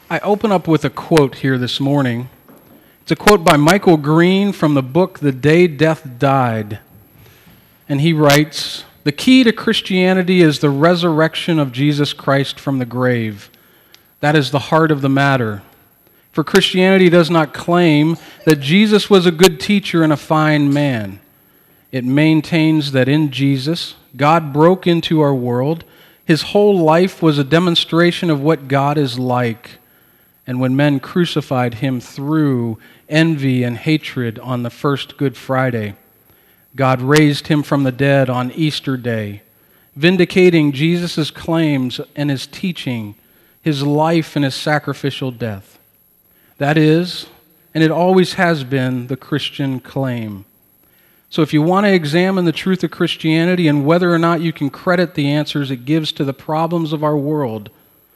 I open up with a quote here this morning. It's a quote by Michael Green from the book The Day Death Died. And he writes, "The key to Christianity is the resurrection of Jesus Christ from the grave. That is the heart of the matter. For Christianity does not claim that Jesus was a good teacher and a fine man. It maintains that in Jesus, God broke into our world. His whole life was a demonstration of what God is like. And when men crucified him through envy and hatred on the first Good Friday, God raised him from the dead on Easter Day, vindicating Jesus' claims and his teaching, his life and his sacrificial death. That is, and it always has been, the Christian claim. So if you want to examine the truth of Christianity and whether or not you can credit the answers it gives to the problems of our world,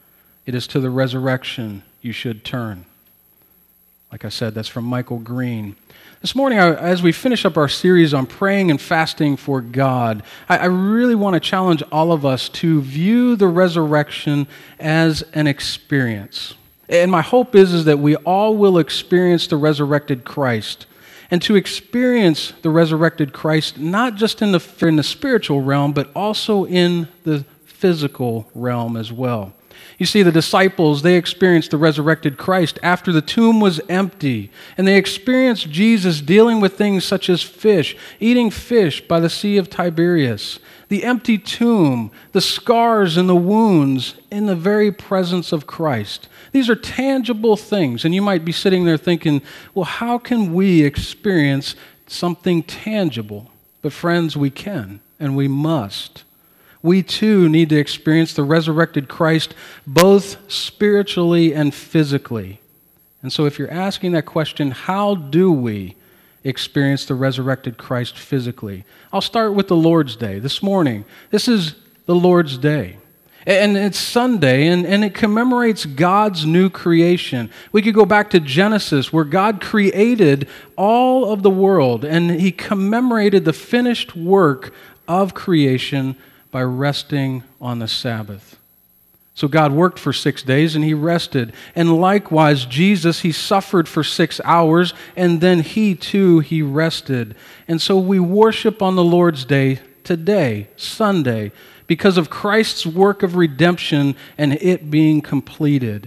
it is to the resurrection you should turn." Like I said, that's from Michael Green. This morning, as we finish up our series on praying and fasting for God, I really want to challenge all of us to view the resurrection as an experience. And my hope is that we all will experience the resurrected Christ. And to experience the resurrected Christ, not just in the spiritual realm, but also in the physical realm as well. You see, the disciples, they experienced the resurrected Christ after the tomb was empty, and they experienced Jesus dealing with things such as fish, eating fish by the Sea of Tiberias, the empty tomb, the scars and the wounds in the very presence of Christ. These are tangible things, and you might be sitting there thinking, well, how can we experience something tangible? But friends, we can, and we must. We too need to experience the resurrected Christ both spiritually and physically. And so if you're asking that question, how do we experience the resurrected Christ physically? I'll start with the Lord's Day this morning. This is the Lord's Day. And it's Sunday, and it commemorates God's new creation. We could go back to Genesis, where God created all of the world, and He commemorated the finished work of creation by resting on the Sabbath. So God worked for 6 days and He rested. And likewise, Jesus, He suffered for 6 hours and then He too, He rested. And so we worship on the Lord's Day today, Sunday, because of Christ's work of redemption and it being completed.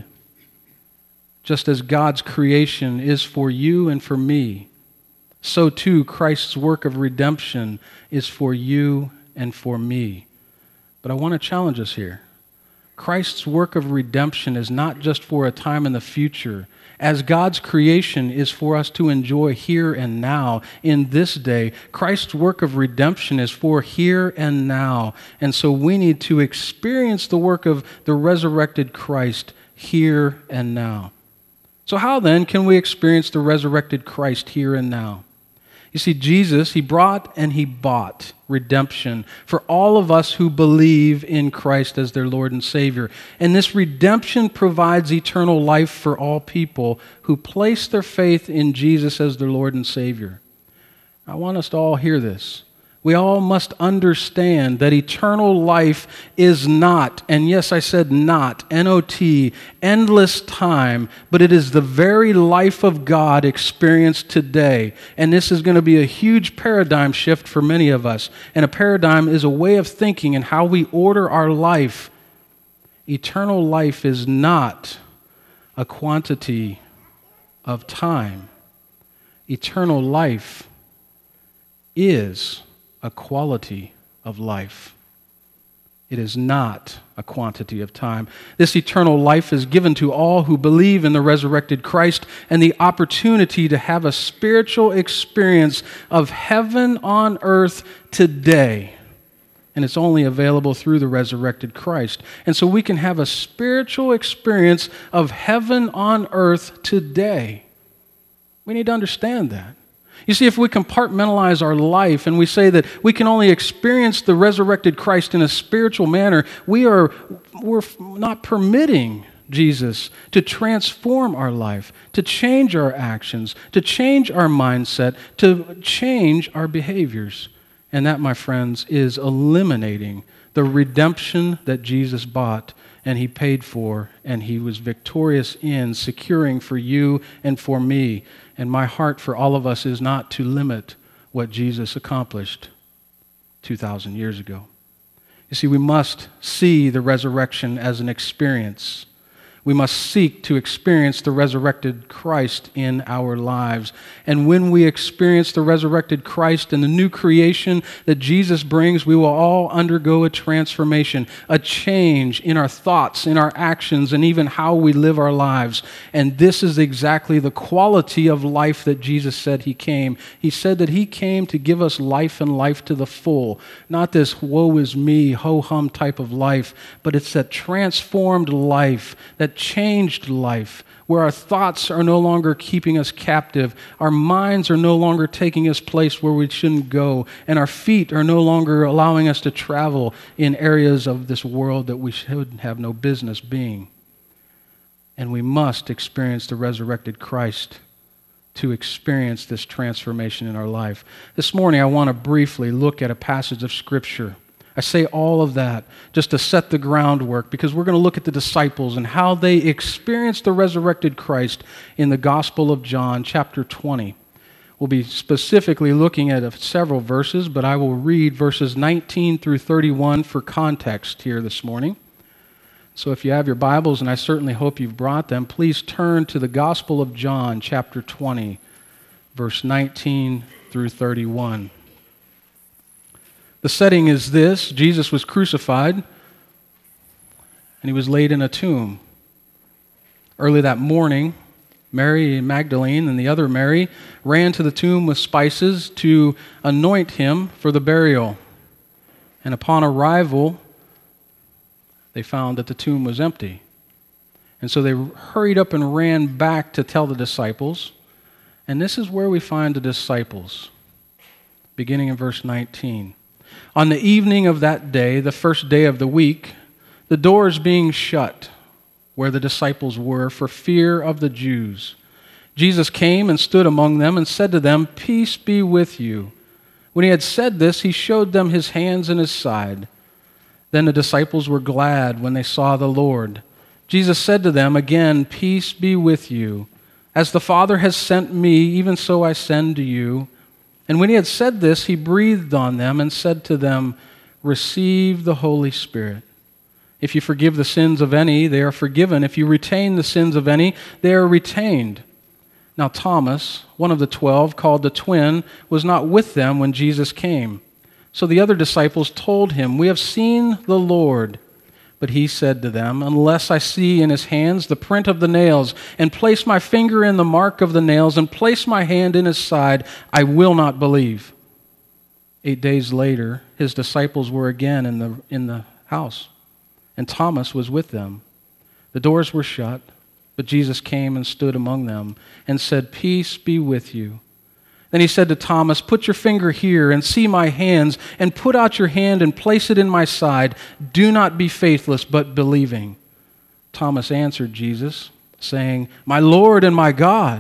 Just as God's creation is for you and for me, so too Christ's work of redemption is for you and for me. But I want to challenge us here. Christ's work of redemption is not just for a time in the future, as God's creation is for us to enjoy here and now, in this day. Christ's work of redemption is for here and now. And so we need to experience the work of the resurrected Christ here and now. So how then can we experience the resurrected Christ here and now? You see, Jesus, He brought and He bought redemption for all of us who believe in Christ as their Lord and Savior. And this redemption provides eternal life for all people who place their faith in Jesus as their Lord and Savior. I want us to all hear this. We all must understand that eternal life is not, and yes, I said not, N-O-T, endless time, but it is the very life of God experienced today. And this is going to be a huge paradigm shift for many of us. And a paradigm is a way of thinking and how we order our life. Eternal life is not a quantity of time. Eternal life is a quality of life. It is not a quantity of time. This eternal life is given to all who believe in the resurrected Christ and the opportunity to have a spiritual experience of heaven on earth today. And it's only available through the resurrected Christ. And so we can have a spiritual experience of heaven on earth today. We need to understand that. You see, if we compartmentalize our life and we say that we can only experience the resurrected Christ in a spiritual manner, we're not permitting Jesus to transform our life, to change our actions, to change our mindset, to change our behaviors. And that, my friends, is eliminating the redemption that Jesus bought and he paid for, and he was victorious in securing for you and for me. And my heart for all of us is not to limit what Jesus accomplished 2,000 years ago. You see, we must see the resurrection as an experience. We must seek to experience the resurrected Christ in our lives. And when we experience the resurrected Christ and the new creation that Jesus brings, we will all undergo a transformation, a change in our thoughts, in our actions, and even how we live our lives. And this is exactly the quality of life that Jesus said he came. He said that he came to give us life and life to the full. Not this woe is me, ho-hum type of life, but it's that transformed life, that changed life, where our thoughts are no longer keeping us captive, our minds are no longer taking us place where we shouldn't go, and our feet are no longer allowing us to travel in areas of this world that we should have no business being. And we must experience the resurrected Christ to experience this transformation in our life. This morning I want to briefly look at a passage of Scripture. I say all of that just to set the groundwork, because we're going to look at the disciples and how they experienced the resurrected Christ in the Gospel of John, chapter 20. We'll be specifically looking at several verses, but I will read verses 19 through 31 for context here this morning. So if you have your Bibles, and I certainly hope you've brought them, please turn to the Gospel of John, chapter 20, verse 19 through 31. The setting is this: Jesus was crucified, and he was laid in a tomb. Early that morning, Mary Magdalene and the other Mary ran to the tomb with spices to anoint him for the burial. And upon arrival, they found that the tomb was empty. And so they hurried up and ran back to tell the disciples. And this is where we find the disciples, beginning in verse 19. On the evening of that day, the first day of the week, the doors being shut where the disciples were for fear of the Jews, Jesus came and stood among them and said to them, "Peace be with you." When he had said this, he showed them his hands and his side. Then the disciples were glad when they saw the Lord. Jesus said to them again, "Peace be with you. As the Father has sent me, even so I send to you." And when he had said this, he breathed on them and said to them, "Receive the Holy Spirit. If you forgive the sins of any, they are forgiven. If you retain the sins of any, they are retained." Now Thomas, one of the 12, called the twin, was not with them when Jesus came. So the other disciples told him, "We have seen the Lord." But he said to them, "Unless I see in his hands the print of the nails, and place my finger in the mark of the nails, and place my hand in his side, I will not believe." 8 days later, his disciples were again in the house, and Thomas was with them. The doors were shut, but Jesus came and stood among them and said, "Peace be with you." Then he said to Thomas, "Put your finger here and see my hands, and put out your hand and place it in my side. Do not be faithless, but believing." Thomas answered Jesus, saying, "My Lord and my God."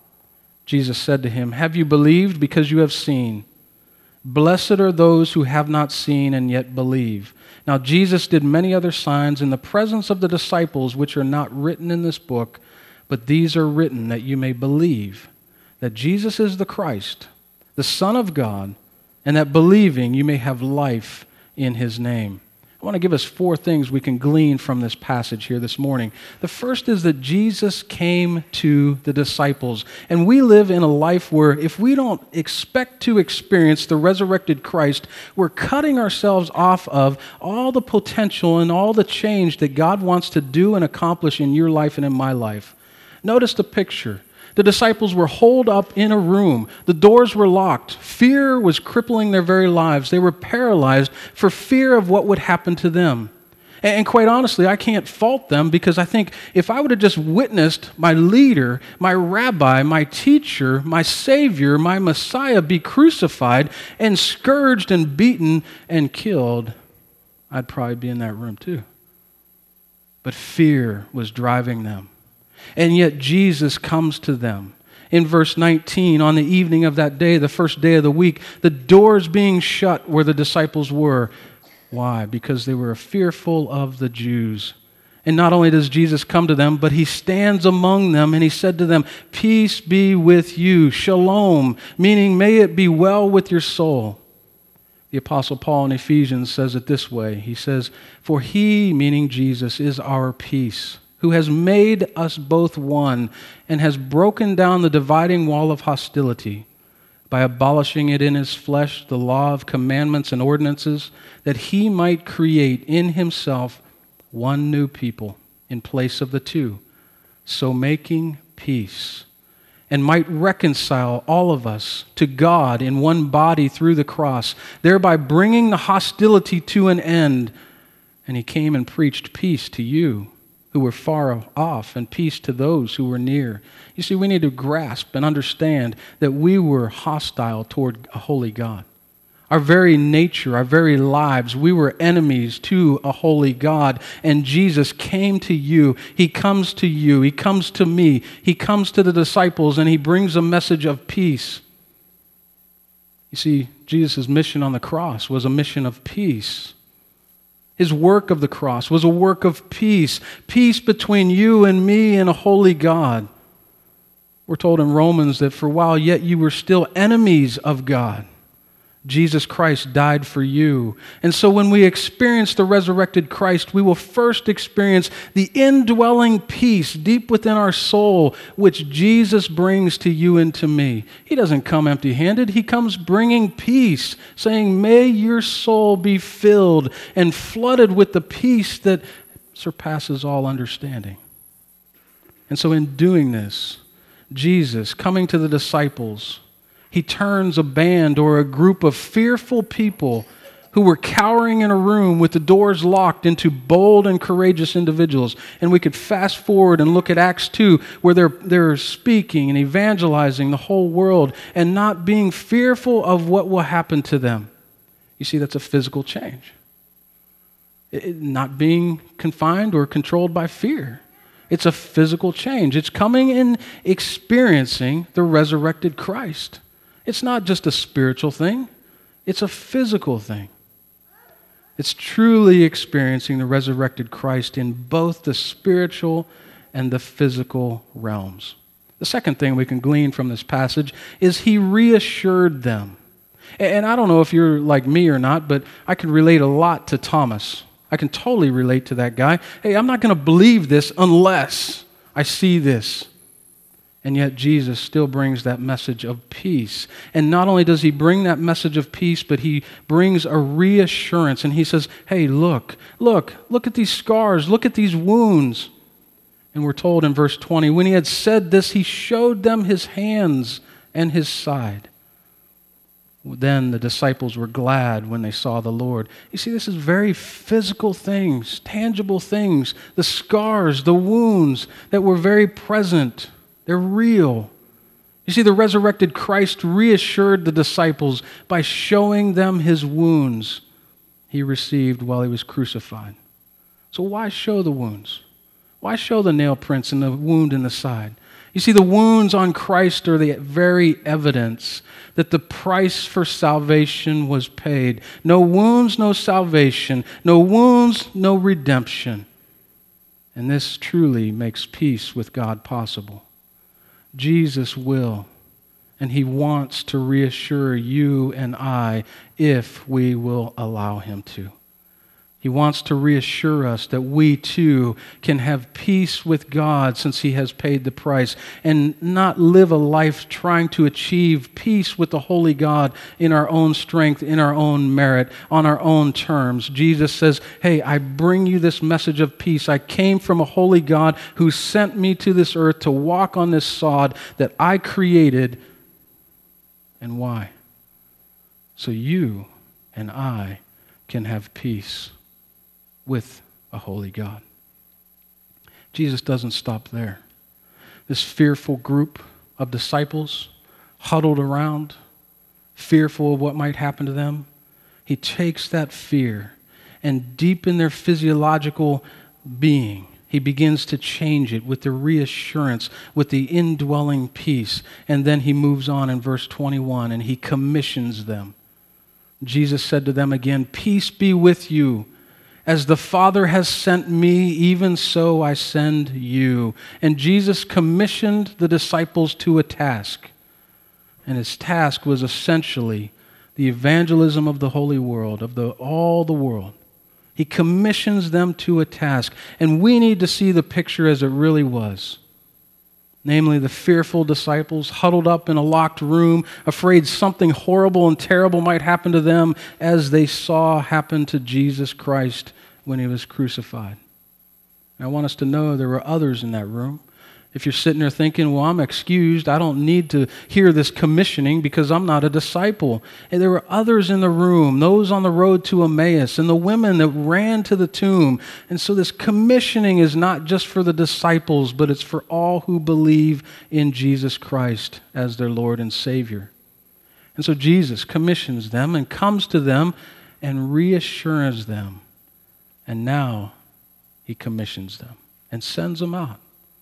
Jesus said to him, "Have you believed because you have seen? Blessed are those who have not seen and yet believe." Now Jesus did many other signs in the presence of the disciples, which are not written in this book, but these are written that you may believe that Jesus is the Christ, the Son of God, and that believing you may have life in his name. I want to give us 4 things we can glean from this passage here this morning. The first is that Jesus came to the disciples. And we live in a life where if we don't expect to experience the resurrected Christ, we're cutting ourselves off of all the potential and all the change that God wants to do and accomplish in your life and in my life. Notice the picture. The disciples were holed up in a room. The doors were locked. Fear was crippling their very lives. They were paralyzed for fear of what would happen to them. And quite honestly, I can't fault them, because I think if I would have just witnessed my leader, my rabbi, my teacher, my Savior, my Messiah be crucified and scourged and beaten and killed, I'd probably be in that room too. But fear was driving them. And yet Jesus comes to them. In verse 19, on the evening of that day, the first day of the week, the doors being shut where the disciples were, Why? Because they were fearful of the Jews. And not only does Jesus come to them, but he stands among them and he said to them, "Peace be with you," shalom, meaning may it be well with your soul. The Apostle Paul in Ephesians says it this way. He says, "For he," meaning Jesus, "is our peace, who has made us both one and has broken down the dividing wall of hostility by abolishing it in his flesh, the law of commandments and ordinances, that he might create in himself one new people in place of the two, so making peace, and might reconcile all of us to God in one body through the cross, thereby bringing the hostility to an end. And he came and preached peace to you who were far off and peace to those who were near." You see, we need to grasp and understand that we were hostile toward a holy God. Our very nature, our very lives, we were enemies to a holy God. And Jesus came to you. He comes to you. He comes to me. He comes to the disciples and he brings a message of peace. You see, Jesus' mission on the cross was a mission of peace. His work of the cross was a work of peace. Peace between you and me and a holy God. We're told in Romans that for while yet you were still enemies of God, Jesus Christ died for you. And so when we experience the resurrected Christ, we will first experience the indwelling peace deep within our soul, which Jesus brings to you and to me. He doesn't come empty-handed. He comes bringing peace, saying, "May your soul be filled and flooded with the peace that surpasses all understanding." And so in doing this, Jesus, coming to the disciples, he turns a band or a group of fearful people who were cowering in a room with the doors locked into bold and courageous individuals. And we could fast forward and look at Acts 2, where they're speaking and evangelizing the whole world and not being fearful of what will happen to them. You see, that's a physical change. Not being confined or controlled by fear. It's a physical change. It's coming and experiencing the resurrected Christ. It's not just a spiritual thing. It's a physical thing. It's truly experiencing the resurrected Christ in both the spiritual and the physical realms. The second thing we can glean from this passage is he reassured them. And I don't know if you're like me or not, but I can relate a lot to Thomas. I can totally relate to that guy. Hey, I'm not going to believe this unless I see this. And yet Jesus still brings that message of peace. And not only does he bring that message of peace, but he brings a reassurance. And he says, hey, look at these scars, look at these wounds. And we're told in verse 20, when he had said this, he showed them his hands and his side. Then the disciples were glad when they saw the Lord. You see, this is very physical things, tangible things, the scars, the wounds that were very present. They're real. You see, the resurrected Christ reassured the disciples by showing them his wounds he received while he was crucified. So why show the wounds? Why show the nail prints and the wound in the side? You see, the wounds on Christ are the very evidence that the price for salvation was paid. No wounds, no salvation. No wounds, no redemption. And this truly makes peace with God possible. Jesus will, and he wants to reassure you and I if we will allow him to. He wants to reassure us that we too can have peace with God since he has paid the price and not live a life trying to achieve peace with the holy God in our own strength, in our own merit, on our own terms. Jesus says, hey, I bring you this message of peace. I came from a holy God who sent me to this earth to walk on this sod that I created. And why? So you and I can have peace with a holy God. Jesus doesn't stop there. This fearful group of disciples huddled around, fearful of what might happen to them, he takes that fear and deep in their physiological being, he begins to change it with the reassurance, with the indwelling peace. And then he moves on in verse 21 and he commissions them. Jesus said to them again, "Peace be with you. As the Father has sent me, even so I send you." And Jesus commissioned the disciples to a task. And his task was essentially the evangelism of the holy world, of all the world. He commissions them to a task. And we need to see the picture as it really was. Namely, the fearful disciples huddled up in a locked room, afraid something horrible and terrible might happen to them as they saw happen to Jesus Christ when he was crucified. And I want us to know there were others in that room. If you're sitting there thinking, well, I'm excused, I don't need to hear this commissioning because I'm not a disciple. And there were others in the room, those on the road to Emmaus, and the women that ran to the tomb. And so this commissioning is not just for the disciples, but it's for all who believe in Jesus Christ as their Lord and Savior. And so Jesus commissions them and comes to them and reassures them. And now he commissions them and sends them out.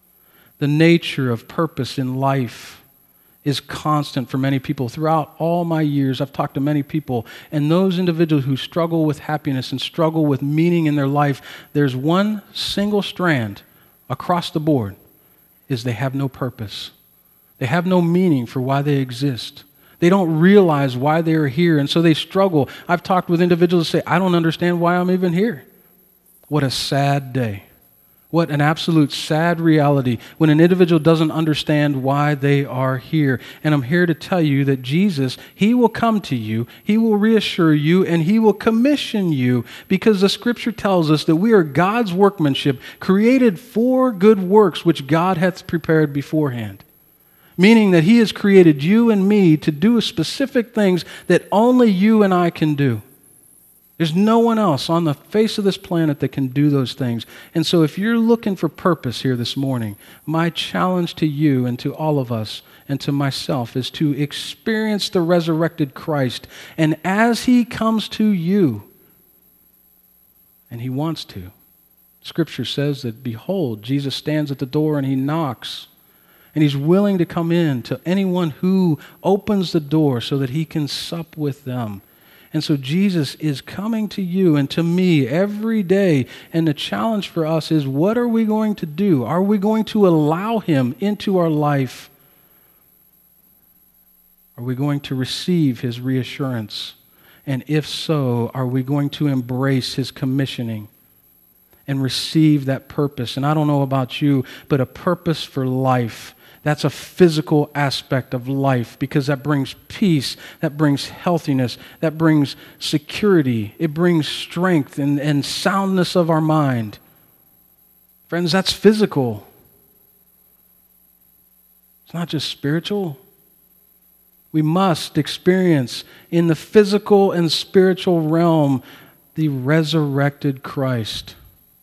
The nature of purpose in life is constant for many people. Throughout all my years, I've talked to many people, and those individuals who struggle with happiness and struggle with meaning in their life, there's one single strand across the board, is they have no purpose. They have no meaning for why they exist. They don't realize why they are here, and so they struggle. I've talked with individuals who say, I don't understand why I'm even here. What a sad day. What an absolute sad reality when an individual doesn't understand why they are here. And I'm here to tell you that Jesus, he will come to you, he will reassure you, and he will commission you, because the scripture tells us that we are God's workmanship, created for good works which God hath prepared beforehand. Meaning that he has created you and me to do specific things that only you and I can do. There's no one else on the face of this planet that can do those things. And so if you're looking for purpose here this morning, my challenge to you and to all of us and to myself is to experience the resurrected Christ. And as he comes to you, and he wants to, Scripture says that, behold, Jesus stands at the door and he knocks. And he's willing to come in to anyone who opens the door so that he can sup with them. And so Jesus is coming to you and to me every day. And the challenge for us is, what are we going to do? Are we going to allow him into our life? Are we going to receive his reassurance? And if so, are we going to embrace his commissioning and receive that purpose? And I don't know about you, but a purpose for life. That's a physical aspect of life, because that brings peace, that brings healthiness, that brings security. It brings strength and soundness of our mind. Friends, that's physical. It's not just spiritual. We must experience in the physical and spiritual realm the resurrected Christ.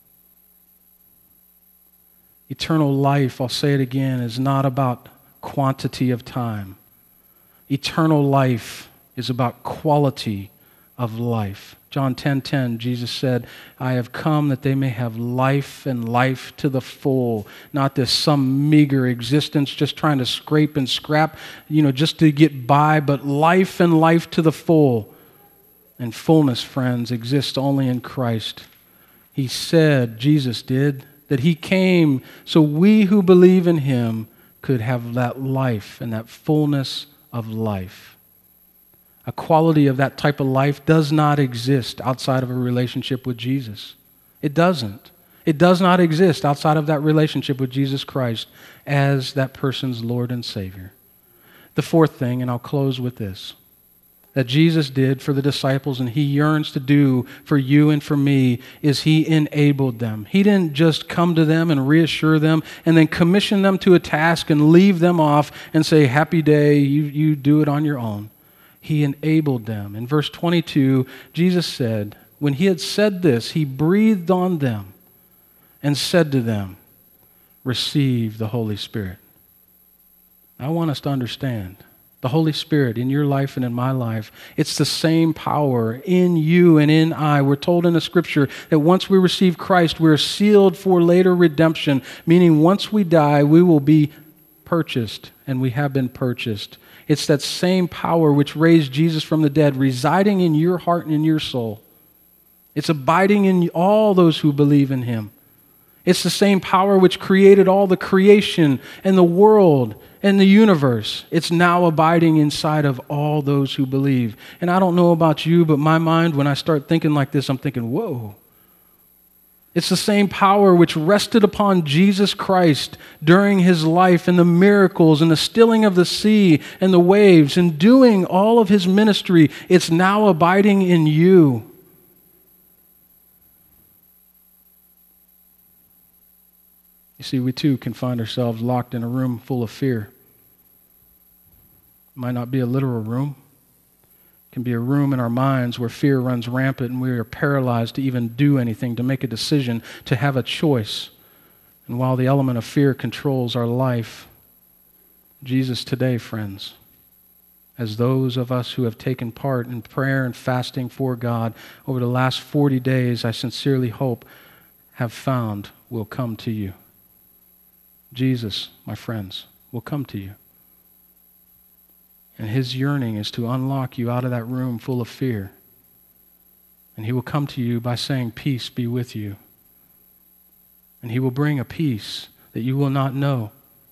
Eternal life, I'll say it again, is not about quantity of time. Eternal life is about quality of life. John 10:10, Jesus said, I have come that they may have life and life to the full. Not this some meager existence just trying to scrape and scrap, just to get by, but life and life to the full. And fullness, friends, exists only in Christ. He said, Jesus did, that he came so we who believe in him could have that life and that fullness of life. A quality of that type of life does not exist outside of a relationship with Jesus. It doesn't. It does not exist outside of that relationship with Jesus Christ as that person's Lord and Savior. The fourth thing, and I'll close with this, that Jesus did for the disciples and he yearns to do for you and for me, is he enabled them. He didn't just come to them and reassure them and then commission them to a task and leave them off and say, happy day, you do it on your own. He enabled them. In verse 22, Jesus said, when he had said this, he breathed on them and said to them, receive the Holy Spirit. I want us to understand the Holy Spirit in your life and in my life, it's the same power in you and in I. We're told in the Scripture that once we receive Christ, we're sealed for later redemption, meaning once we die, we will be purchased, and we have been purchased. It's that same power which raised Jesus from the dead residing in your heart and in your soul. It's abiding in all those who believe in him. It's the same power which created all the creation and the world and the universe. It's now abiding inside of all those who believe. And I don't know about you, but my mind, when I start thinking like this, I'm thinking, whoa. It's the same power which rested upon Jesus Christ during his life and the miracles and the stilling of the sea and the waves and doing all of his ministry. It's now abiding in you. You see, we too can find ourselves locked in a room full of fear. It might not be a literal room. Can be a room in our minds where fear runs rampant and we are paralyzed to even do anything, to make a decision, to have a choice. And while the element of fear controls our life, Jesus today, friends, as those of us who have taken part in prayer and fasting for God over the last 40 days, I sincerely hope, have found will come to you. Jesus, my friends, will come to you. And his yearning is to unlock you out of that room full of fear. And he will come to you by saying, "Peace be with you." And he will bring a peace that you will not know.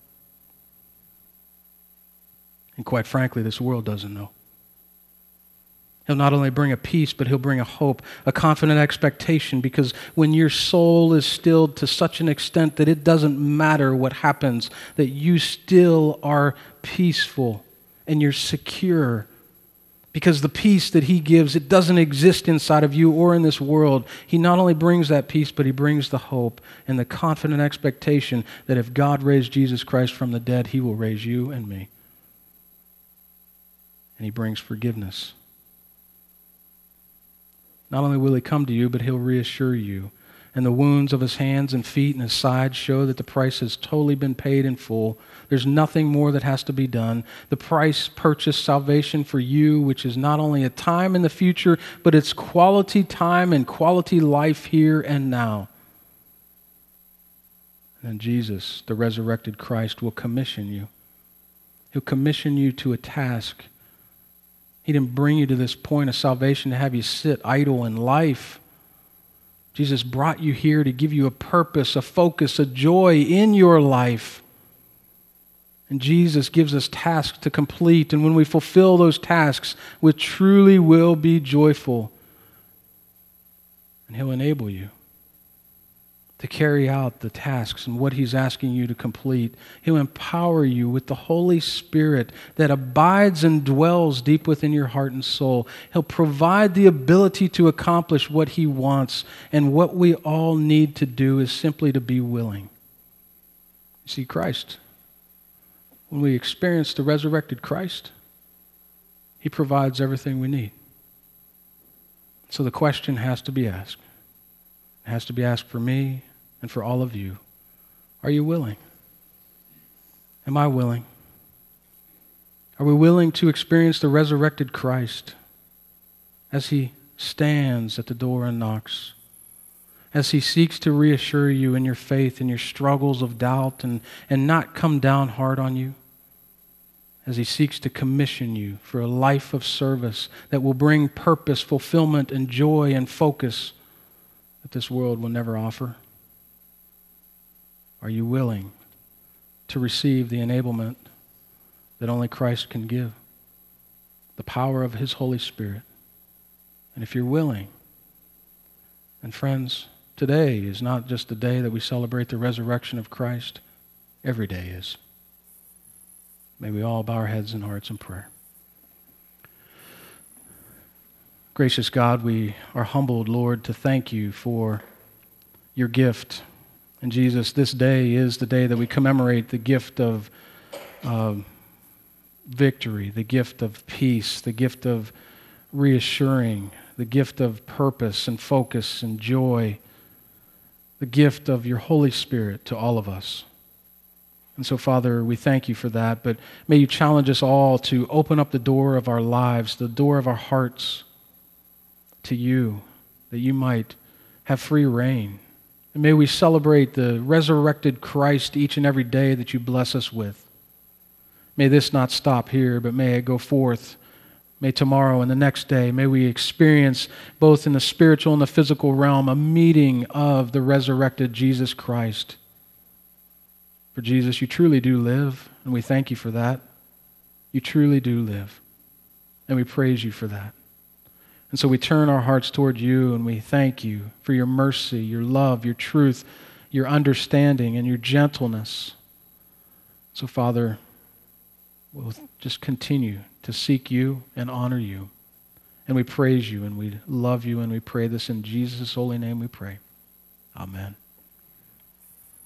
And quite frankly, this world doesn't know. He'll not only bring a peace, but he'll bring a hope, a confident expectation, because when your soul is stilled to such an extent that it doesn't matter what happens, that you still are peaceful and you're secure, because the peace that he gives, it doesn't exist inside of you or in this world. He not only brings that peace, but he brings the hope and the confident expectation that if God raised Jesus Christ from the dead, he will raise you and me. And he brings forgiveness. Not only will he come to you, but he'll reassure you. And the wounds of his hands and feet and his side show that the price has totally been paid in full. There's nothing more that has to be done. The price purchased salvation for you, which is not only a time in the future, but it's quality time and quality life here and now. And Jesus, the resurrected Christ, will commission you. He'll commission you to a task. He didn't bring you to this point of salvation to have you sit idle in life. Jesus brought you here to give you a purpose, a focus, a joy in your life. And Jesus gives us tasks to complete. And when we fulfill those tasks, we truly will be joyful. And he'll enable you to carry out the tasks and what he's asking you to complete. He'll empower you with the Holy Spirit that abides and dwells deep within your heart and soul. He'll provide the ability to accomplish what he wants, and what we all need to do is simply to be willing. You see, Christ, when we experience the resurrected Christ, he provides everything we need. So the question has to be asked. It has to be asked for me and for all of you. Are you willing? Am I willing? Are we willing to experience the resurrected Christ as he stands at the door and knocks? As he seeks to reassure you in your faith and your struggles of doubt and not come down hard on you? As he seeks to commission you for a life of service that will bring purpose, fulfillment, and joy and focus that this world will never offer? Are you willing to receive the enablement that only Christ can give? The power of his Holy Spirit. And if you're willing, and friends, today is not just the day that we celebrate the resurrection of Christ. Every day is. May we all bow our heads and hearts in prayer. Gracious God, we are humbled, Lord, to thank you for your gift. And Jesus, this day is the day that we commemorate the gift of victory, the gift of peace, the gift of reassuring, the gift of purpose and focus and joy, the gift of your Holy Spirit to all of us. And so, Father, we thank you for that, but may you challenge us all to open up the door of our lives, the door of our hearts to you, that you might have free reign. And may we celebrate the resurrected Christ each and every day that you bless us with. May this not stop here, but may it go forth. May tomorrow and the next day, may we experience both in the spiritual and the physical realm a meeting of the resurrected Jesus Christ. For Jesus, you truly do live, and we thank you for that. You truly do live, and we praise you for that. And so we turn our hearts toward you, and we thank you for your mercy, your love, your truth, your understanding, and your gentleness. So, Father, we'll just continue to seek you and honor you. And we praise you, and we love you, and we pray this in Jesus' holy name we pray. Amen.